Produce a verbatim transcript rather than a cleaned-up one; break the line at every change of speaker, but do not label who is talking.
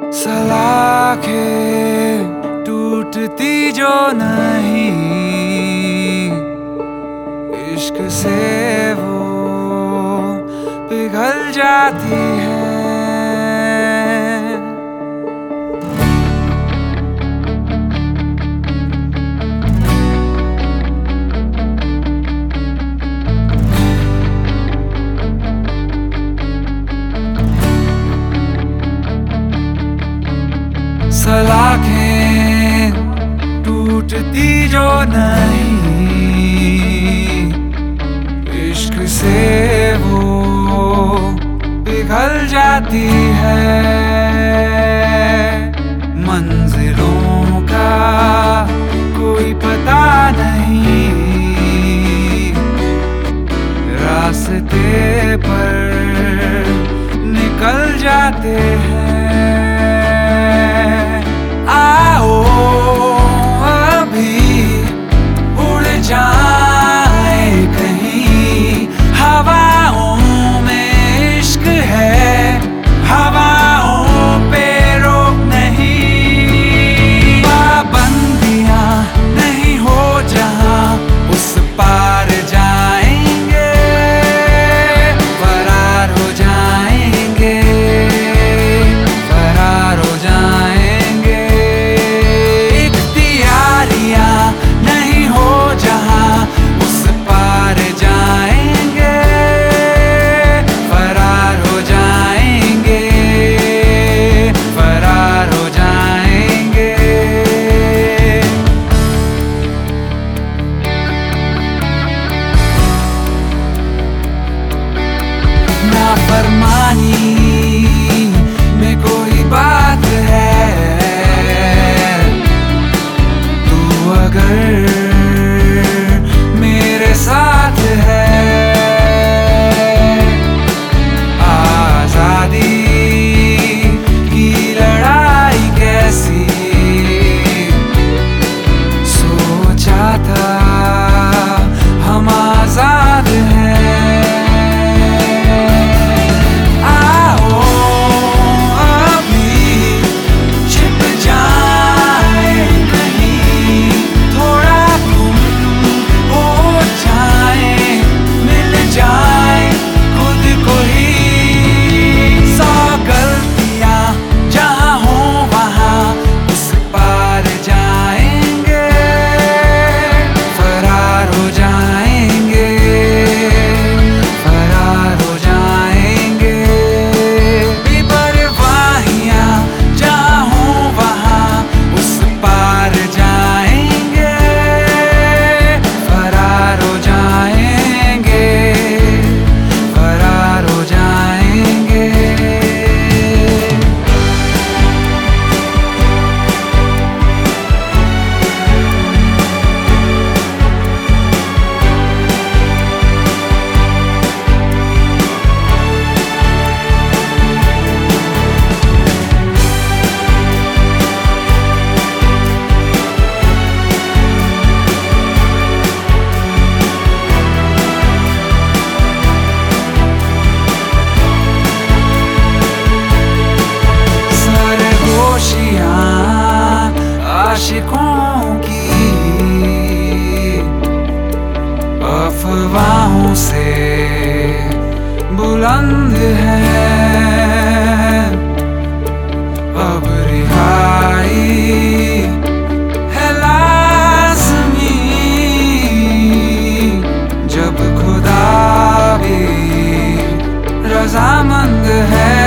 सलाखें टूटती जो नहीं, इश्क से वो पिघल जाती है। सलाखें टूटती जो नहीं, इश्क से वो पिघल जाती है। मंजिलों का कोई पता नहीं, रास्ते पर निकल जाते हैं। आओ अभी उड़ जाए कहीं, हवाओं में इश्क है, हवाओं पे रोक नहीं। पाबंदियां नहीं हो जहां, उस पार जाएंगे, फरार हो जाएंगे, फरार हो जाएंगे। नाफरमानी में कोई बात है, तू अगर मेरे साथ है। आजादी की लड़ाई कैसी सोचा था, हम आजाद हैं। आशिकों की अफवाहों से बुलंद है, अब रिहाई है लाज़मी, जब खुदा भी रज़ामंद है।